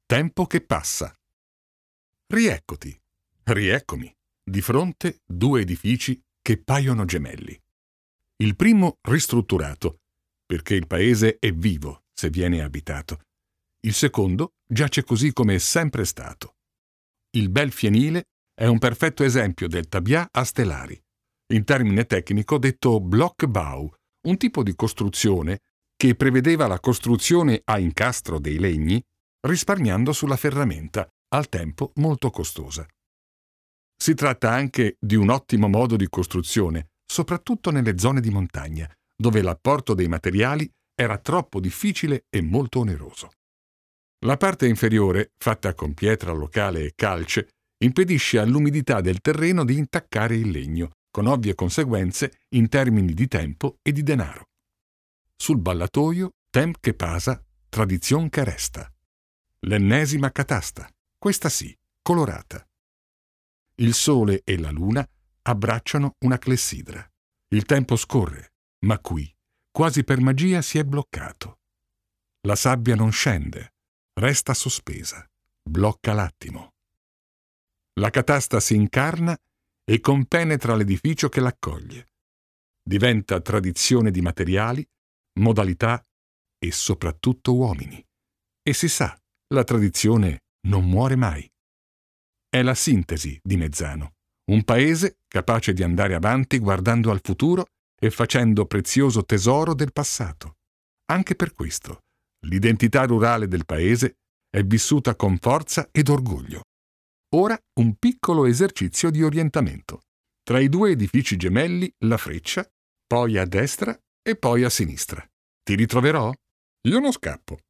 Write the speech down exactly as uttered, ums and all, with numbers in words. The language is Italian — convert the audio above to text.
Tempo che passa. Rieccoti, rieccomi, di fronte due edifici che paiono gemelli. Il primo ristrutturato, perché il paese è vivo se viene abitato. Il secondo giace così come è sempre stato. Il bel fienile è un perfetto esempio del tabià a stelari, in termine tecnico detto Blockbau, un tipo di costruzione che prevedeva la costruzione a incastro dei legni risparmiando sulla ferramenta, al tempo molto costosa. Si tratta anche di un ottimo modo di costruzione, soprattutto nelle zone di montagna, dove l'apporto dei materiali era troppo difficile e molto oneroso. La parte inferiore, fatta con pietra locale e calce, impedisce all'umidità del terreno di intaccare il legno, con ovvie conseguenze in termini di tempo e di denaro. Sul ballatoio, temp che pasa, tradizion che resta. L'ennesima catasta, questa sì, colorata. Il sole e la luna abbracciano una clessidra. Il tempo scorre, ma qui, quasi per magia, si è bloccato. La sabbia non scende, resta sospesa, blocca l'attimo. La catasta si incarna e compenetra l'edificio che l'accoglie. Diventa tradizione di materiali, modalità e soprattutto uomini. E si sa, la tradizione non muore mai. È la sintesi di Mezzano, un paese capace di andare avanti guardando al futuro e facendo prezioso tesoro del passato. Anche per questo, l'identità rurale del paese è vissuta con forza ed orgoglio. Ora un piccolo esercizio di orientamento. Tra i due edifici gemelli la freccia, poi a destra e poi a sinistra. Ti ritroverò? Io non scappo.